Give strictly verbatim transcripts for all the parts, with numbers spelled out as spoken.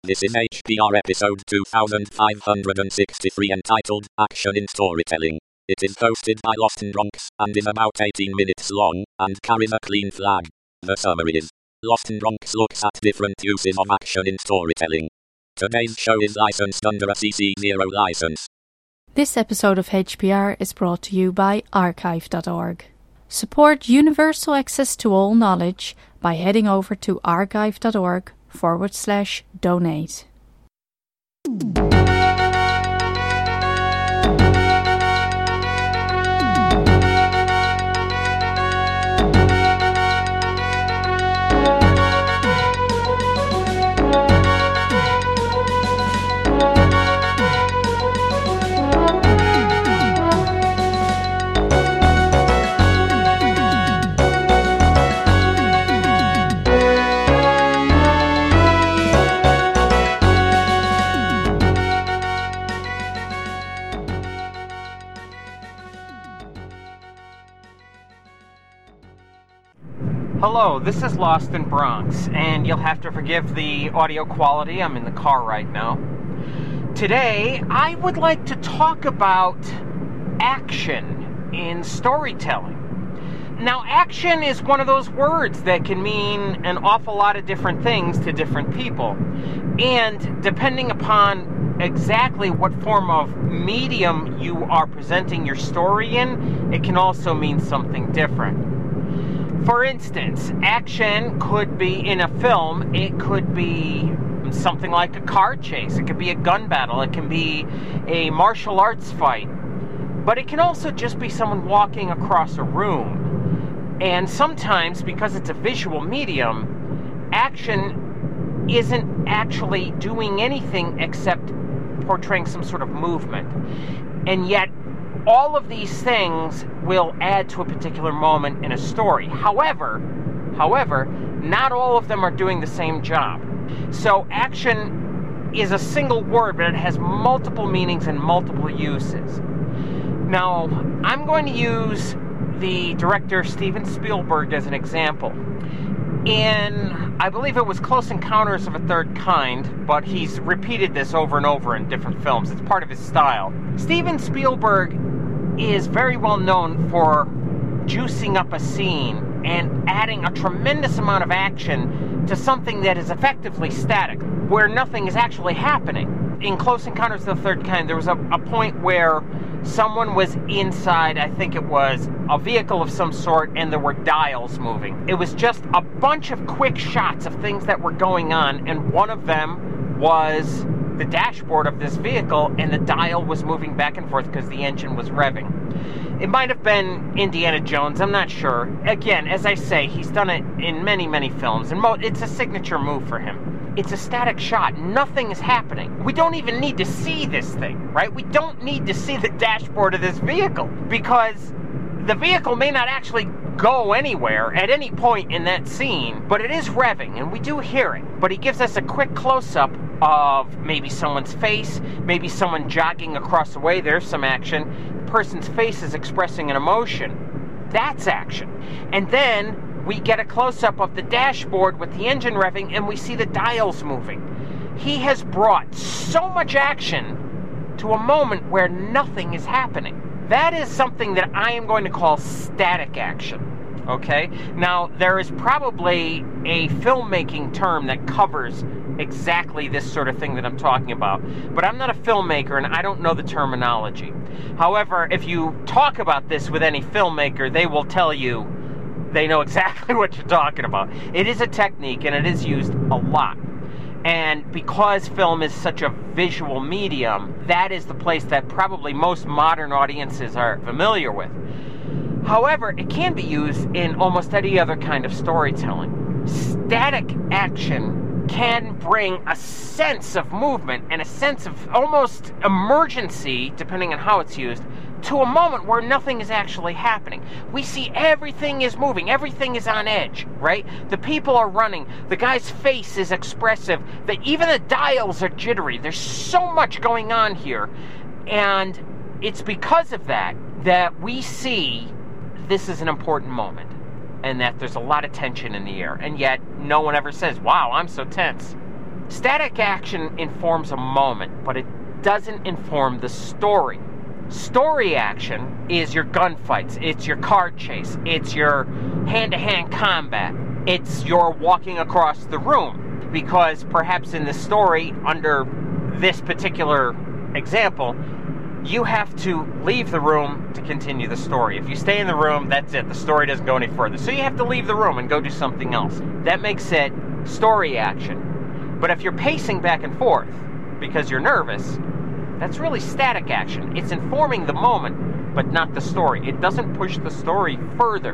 This is H P R episode two thousand five hundred sixty-three entitled Action in Storytelling. It is hosted by Lost in Bronx and is about eighteen minutes long and carries a clean flag. The summary is, Lost in Bronx looks at different uses of action in storytelling. Today's show is licensed under a C C zero license. This episode of H P R is brought to you by archive dot org. Support universal access to all knowledge by heading over to archive dot org forward slash donate. Hello, this is Lost in Bronx, and you'll have to forgive the audio quality. I'm in the car right now. Today, I would like to talk about action in storytelling. Now, action is one of those words that can mean an awful lot of different things to different people. And depending upon exactly what form of medium you are presenting your story in, it can also mean something different. For instance, action could be in a film, it could be something like a car chase, it could be a gun battle, it can be a martial arts fight, but it can also just be someone walking across a room. And sometimes, because it's a visual medium, action isn't actually doing anything except portraying some sort of movement. And yet, all of these things will add to a particular moment in a story. However, however, not all of them are doing the same job. So action is a single word, but it has multiple meanings and multiple uses. Now, I'm going to use the director Steven Spielberg as an example. In, I believe it was Close Encounters of a Third Kind, but he's repeated this over and over in different films. It's part of his style. Steven Spielberg is very well known for juicing up a scene and adding a tremendous amount of action to something that is effectively static, where nothing is actually happening. In Close Encounters of the Third Kind, there was a, a point where someone was inside, I think it was a vehicle of some sort, and there were dials moving. It was just a bunch of quick shots of things that were going on, and one of them was the dashboard of this vehicle, and the dial was moving back and forth because the engine was revving. It might have been Indiana Jones, I'm not sure. Again, as I say, he's done it in many, many films, and mo- it's a signature move for him. It's a static shot. Nothing is happening. We don't even need to see this thing, right? We don't need to see the dashboard of this vehicle, because the vehicle may not actually go anywhere at any point in that scene, but it is revving, and we do hear it. But he gives us a quick close-up of maybe someone's face, maybe someone jogging across the way. There's some action. The person's face is expressing an emotion. That's action. And then we get a close-up of the dashboard with the engine revving, and we see the dials moving. He has brought so much action to a moment where nothing is happening. That is something that I am going to call static action. Okay? Now, there is probably a filmmaking term that covers exactly this sort of thing that I'm talking about. But I'm not a filmmaker, and I don't know the terminology. However, if you talk about this with any filmmaker, they will tell you they know exactly what you're talking about. It is a technique, and it is used a lot. And because film is such a visual medium, that is the place that probably most modern audiences are familiar with. However, it can be used in almost any other kind of storytelling. Static action can bring a sense of movement and a sense of almost emergency, depending on how it's used, to a moment where nothing is actually happening. We see everything is moving, everything is on edge, right? The people are running, the guy's face is expressive, that even the dials are jittery. There's so much going on here, and it's because of that that we see this is an important moment, and that there's a lot of tension in the air, and yet no one ever says, wow, I'm so tense. Static action informs a moment, but it doesn't inform the story. Story action is your gunfights, it's your car chase, it's your hand-to-hand combat, it's your walking across the room. Because perhaps in the story, under this particular example, you have to leave the room to continue the story. If you stay in the room, that's it. The story doesn't go any further. So you have to leave the room and go do something else. That makes it story action. But if you're pacing back and forth because you're nervous, that's really static action. It's informing the moment, but not the story. It doesn't push the story further.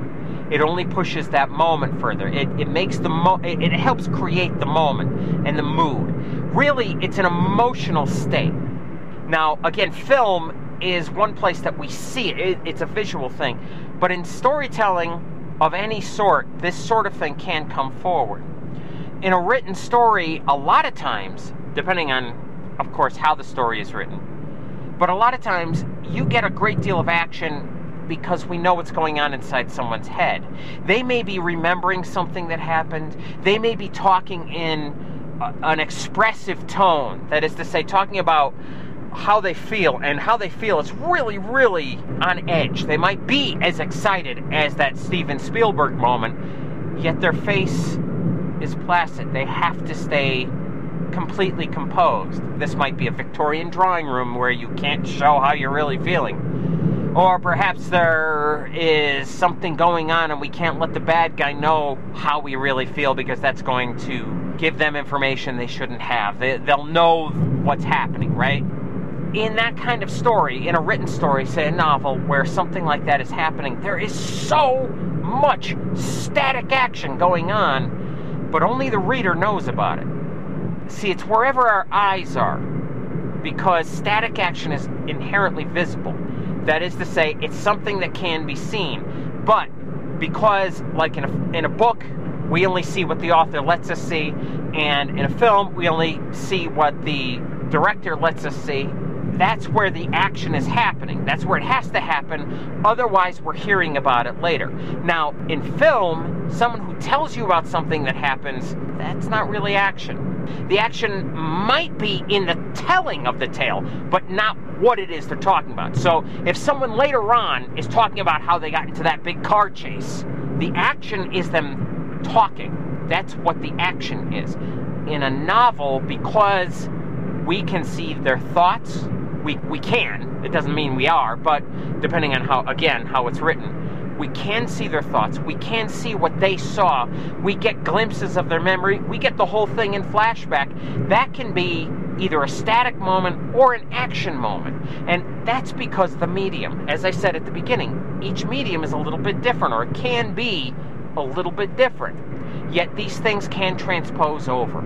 It only pushes that moment further. It, it makes the mo- it, it helps create the moment and the mood. Really, it's an emotional state. Now, again, film is one place that we see it. it. It's a visual thing. But in storytelling of any sort, this sort of thing can come forward. In a written story, a lot of times, depending on, of course, how the story is written, but a lot of times you get a great deal of action because we know what's going on inside someone's head. They may be remembering something that happened. They may be talking in a, an expressive tone. That is to say, talking about how they feel, and how they feel is really, really on edge. They might be as excited as that Steven Spielberg moment, yet their face is placid. They have to stay completely composed. This might be a Victorian drawing room where you can't show how you're really feeling. Or perhaps there is something going on and we can't let the bad guy know how we really feel because that's going to give them information they shouldn't have. They, they'll know what's happening, right? In that kind of story, in a written story, say a novel, where something like that is happening, there is so much static action going on, but only the reader knows about it. See, it's wherever our eyes are, because static action is inherently visible. That is to say, it's something that can be seen. But because, like in a, in a book, we only see what the author lets us see, and in a film, we only see what the director lets us see, that's where the action is happening. That's where it has to happen. Otherwise, we're hearing about it later. Now, in film, someone who tells you about something that happens, that's not really action. The action might be in the telling of the tale, but not what it is they're talking about. So, if someone later on is talking about how they got into that big car chase, the action is them talking. That's what the action is. In a novel, because we can see their thoughts, we, we can, it doesn't mean we are, but depending on how, again, how it's written, we can see their thoughts, we can see what they saw, we get glimpses of their memory, we get the whole thing in flashback. That can be either a static moment or an action moment. And that's because the medium, as I said at the beginning, each medium is a little bit different, or it can be a little bit different. Yet these things can transpose over.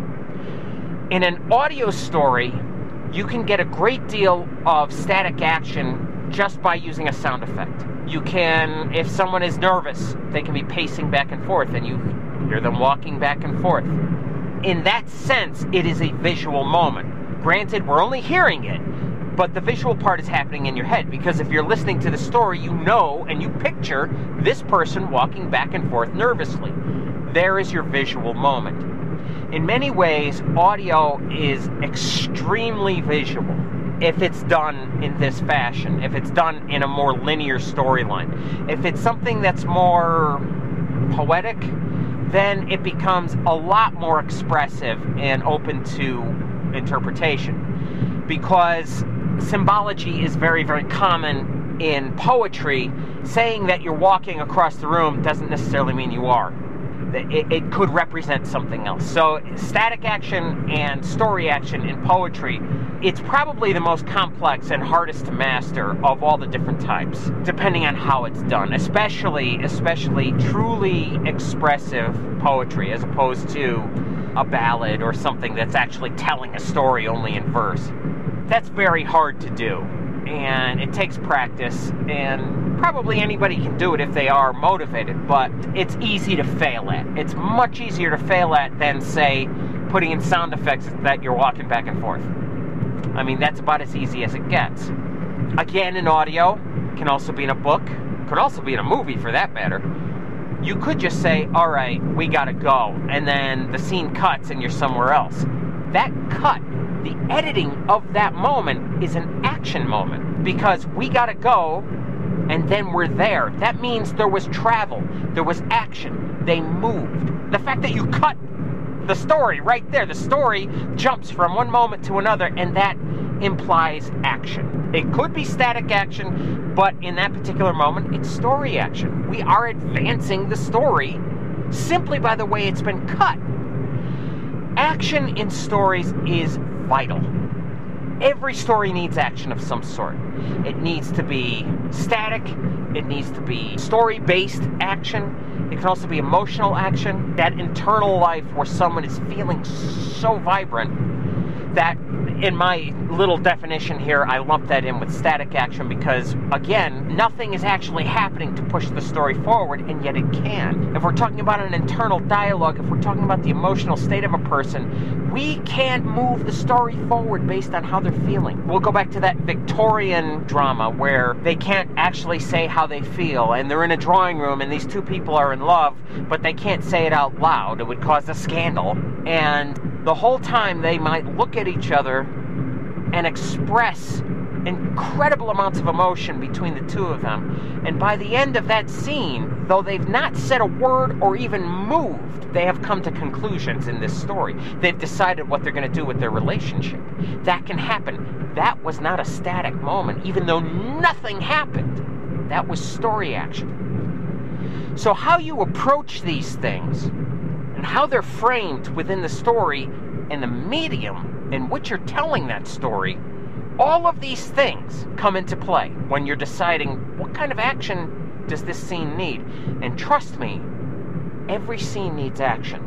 In an audio story, you can get a great deal of static action just by using a sound effect. You can, if someone is nervous, they can be pacing back and forth, and you hear them walking back and forth. In that sense, it is a visual moment. Granted, we're only hearing it, but the visual part is happening in your head, because if you're listening to the story, you know and you picture this person walking back and forth nervously. There is your visual moment. In many ways, audio is extremely visual if it's done in this fashion, if it's done in a more linear storyline. If it's something that's more poetic, then it becomes a lot more expressive and open to interpretation. Because symbology is very, very common in poetry. Saying that you're walking across the room doesn't necessarily mean you are. It, it could represent something else. So static action and story action in poetry, it's probably the most complex and hardest to master of all the different types, depending on how it's done. Especially, especially truly expressive poetry, as opposed to a ballad or something that's actually telling a story only in verse. That's very hard to do, and it takes practice, and probably anybody can do it if they are motivated, but it's easy to fail at. It's much easier to fail at than, say, putting in sound effects that you're walking back and forth. I mean, that's about as easy as it gets. Again, in audio, can also be in a book, could also be in a movie for that matter. You could just say, all right, we gotta go, and then the scene cuts and you're somewhere else. That cut, the editing of that moment is an action moment, because we gotta go, and then we're there. That means there was travel, there was action, they moved. The fact that you cut the story right there, the story jumps from one moment to another, and that implies action. It could be static action, but in that particular moment, it's story action. We are advancing the story simply by the way it's been cut. Action in stories is vital. Every story needs action of some sort. It needs to be static. It needs to be story-based action. It can also be emotional action. That internal life where someone is feeling so vibrant that, in my little definition here, I lump that in with static action because, again, nothing is actually happening to push the story forward, and yet it can. If we're talking about an internal dialogue, if we're talking about the emotional state of a person, we can't move the story forward based on how they're feeling. We'll go back to that Victorian drama where they can't actually say how they feel, and they're in a drawing room, and these two people are in love, but they can't say it out loud. It would cause a scandal, and the whole time they might look at each other and express incredible amounts of emotion between the two of them. And by the end of that scene, though they've not said a word or even moved, they have come to conclusions in this story. They've decided what they're going to do with their relationship. That can happen. That was not a static moment, even though nothing happened. That was story action. So how you approach these things and how they're framed within the story and the medium in which you're telling that story, all of these things come into play when you're deciding what kind of action does this scene need. And trust me, every scene needs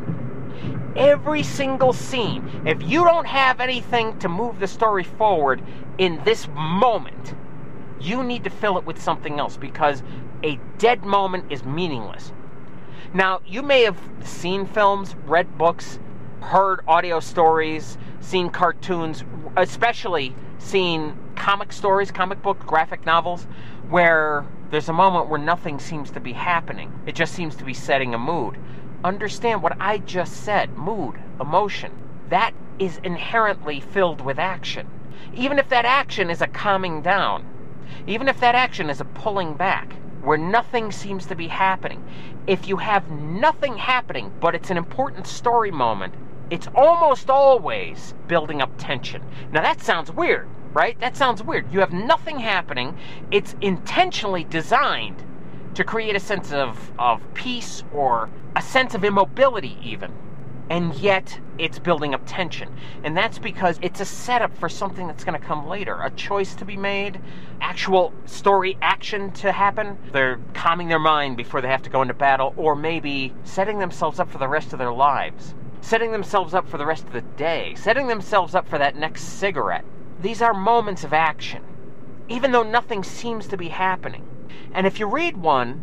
action. Every single scene. If you don't have anything to move the story forward in this moment, you need to fill it with something else, because a dead moment is meaningless. Now, you may have seen films, read books, heard audio stories, seen cartoons, especially seen comic stories, comic book, graphic novels, where there's a moment where nothing seems to be happening. It just seems to be setting a mood. Understand what I just said. Mood, emotion. That is inherently filled with action. Even if that action is a calming down, even if that action is a pulling back, where nothing seems to be happening. If you have nothing happening, but it's an important story moment, it's almost always building up tension. Now that sounds weird, right? That sounds weird. You have nothing happening. It's intentionally designed to create a sense of, of peace or a sense of immobility even. And yet it's building up tension. And that's because it's a setup for something that's going to come later. A choice to be made, actual story action to happen. They're calming their mind before they have to go into battle, or maybe setting themselves up for the rest of their lives. Setting themselves up for the rest of the day. Setting themselves up for that next cigarette. These are moments of action, even though nothing seems to be happening. And if you read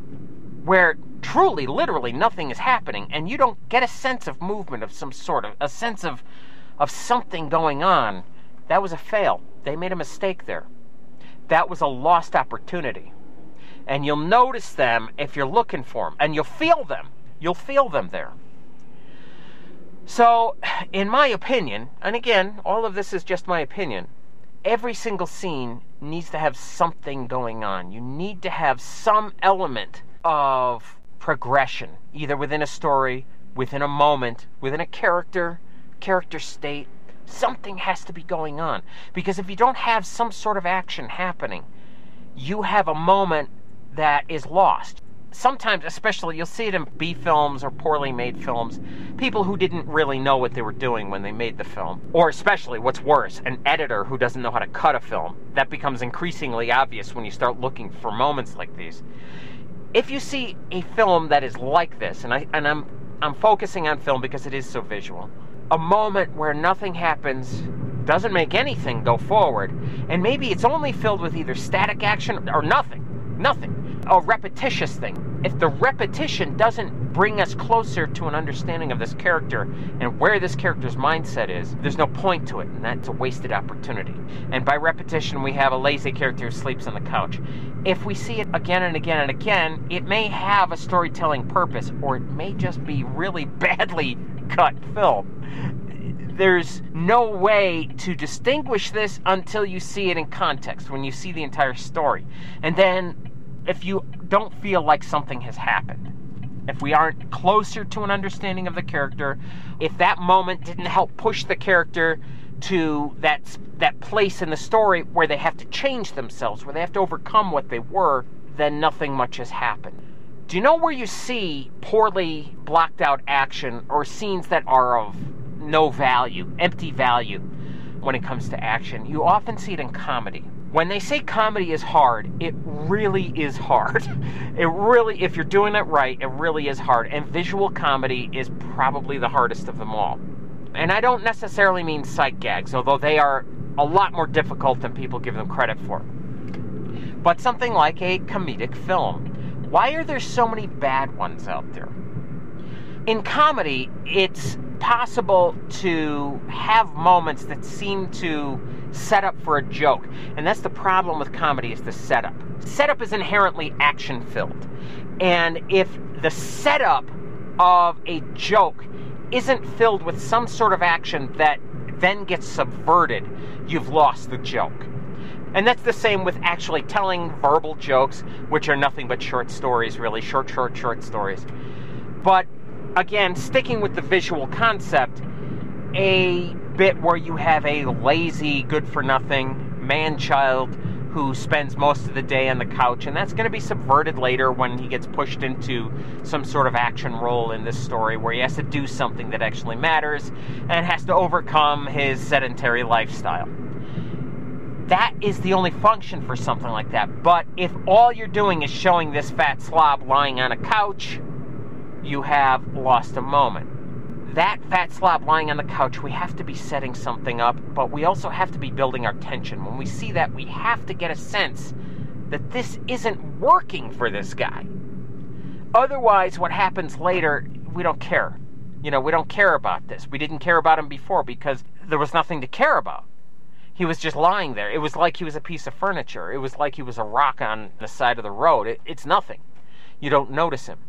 one where truly, literally nothing is happening, and you don't get a sense of movement of some sort, of a sense of, of something going on, that was a fail. They made a mistake there. That was a lost opportunity. And you'll notice them if you're looking for them, and you'll feel them. You'll feel them there. So, in my opinion, and again, all of this is just my opinion, every single scene needs to have something going on. You need to have some element of progression, either within a story, within a moment, within a character, character state. Something has to be going on. Because if you don't have some sort of action happening, you have a moment that is lost. Sometimes, especially, you'll see it in B films or poorly made films, people who didn't really know what they were doing when they made the film. Or especially, what's worse, an editor who doesn't know how to cut a film. That becomes increasingly obvious when you start looking for moments like these. If you see a film that is like this, and, I, and I'm, I'm focusing on film because it is so visual, a moment where nothing happens, doesn't make anything go forward, and maybe it's only filled with either static action or nothing, nothing, a repetitious thing. If the repetition doesn't bring us closer to an understanding of this character and where this character's mindset is, there's no point to it, and that's a wasted opportunity. And by repetition, we have a lazy character who sleeps on the couch. If we see it again and again and again, it may have a storytelling purpose, or it may just be really badly cut film. There's no way to distinguish this until you see it in context, when you see the entire story. And then, if you don't feel like something has happened, if we aren't closer to an understanding of the character, if that moment didn't help push the character to that, that place in the story where they have to change themselves, where they have to overcome what they were, then nothing much has happened. Do you know where you see poorly blocked out action or scenes that are of no value, empty value when it comes to action? You often see it in comedy. When they say comedy is hard, it really is hard. It really, if you're doing it right, it really is hard. And visual comedy is probably the hardest of them all. And I don't necessarily mean sight gags, although they are a lot more difficult than people give them credit for. But something like a comedic film. Why are there so many bad ones out there? In comedy, it's possible to have moments that seem to set up for a joke. And that's the problem with comedy, is the setup. Setup is inherently action-filled. And if the setup of a joke isn't filled with some sort of action that then gets subverted, you've lost the joke. And that's the same with actually telling verbal jokes, which are nothing but short stories, really. Short, short, short stories. But again, sticking with the visual concept, a bit where you have a lazy, good-for-nothing man-child who spends most of the day on the couch, and that's going to be subverted later when he gets pushed into some sort of action role in this story where he has to do something that actually matters and has to overcome his sedentary lifestyle. That is the only function for something like that. But if all you're doing is showing this fat slob lying on a couch, you have lost a moment. That fat slob lying on the couch, we have to be setting something up, but we also have to be building our tension. When we see that, we have to get a sense that this isn't working for this guy. Otherwise, what happens later, we don't care. You know, we don't care about this. We didn't care about him before because there was nothing to care about. He was just lying there. It was like he was a piece of furniture. It was like he was a rock on the side of the road. It, it's nothing. You don't notice him.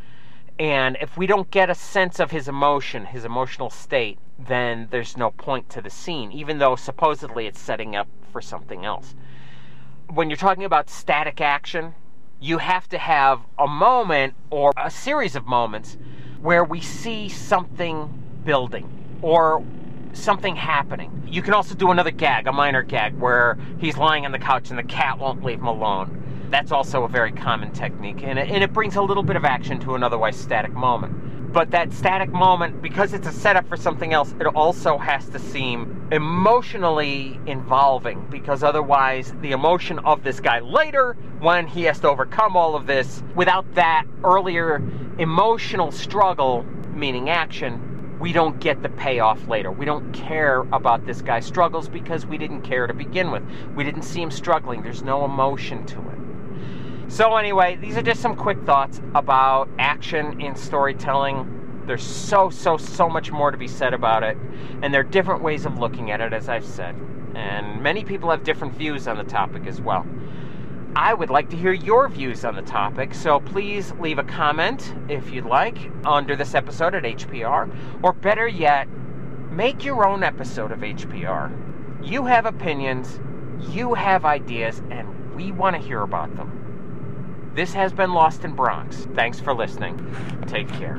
And if we don't get a sense of his emotion, his emotional state, then there's no point to the scene, even though supposedly it's setting up for something else. When you're talking about static action, you have to have a moment or a series of moments where we see something building or something happening. You can also do another gag, a minor gag, where he's lying on the couch and the cat won't leave him alone. That's also a very common technique, and it, and it brings a little bit of action to an otherwise static moment. But that static moment, because it's a setup for something else, it also has to seem emotionally involving, because otherwise the emotion of this guy later, when he has to overcome all of this, without that earlier emotional struggle, meaning action, we don't get the payoff later. We don't care about this guy's struggles because we didn't care to begin with. We didn't see him struggling. There's no emotion to it. So anyway, these are just some quick thoughts about action in storytelling. There's so, so, so much more to be said about it. And there are different ways of looking at it, as I've said. And many people have different views on the topic as well. I would like to hear your views on the topic, so please leave a comment, if you'd like, under this episode at H P R. Or better yet, make your own episode of H P R. You have opinions, you have ideas, and we want to hear about them. This has been Lost in Bronx. Thanks for listening. Take care.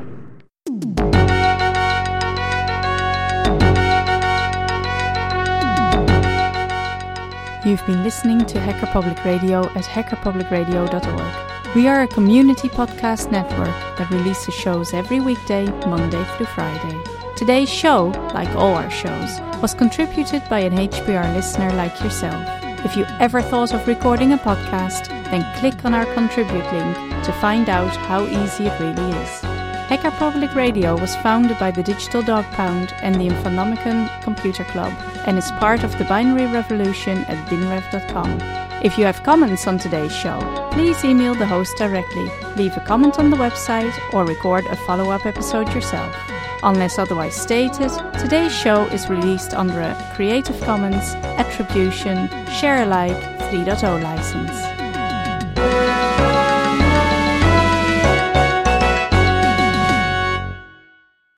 You've been listening to Hacker Public Radio at hacker public radio dot org. We are a community podcast network that releases shows every weekday, Monday through Friday. Today's show, like all our shows, was contributed by an H P R listener like yourself. If you ever thought of recording a podcast, then click on our Contribute link to find out how easy it really is. Hacker Public Radio was founded by the Digital Dog Pound and the Infonomicon Computer Club and is part of the Binary Revolution at binrev dot com. If you have comments on today's show, please email the host directly, leave a comment on the website, or record a follow-up episode yourself. Unless otherwise stated, today's show is released under a Creative Commons Attribution Share Alike three point oh license.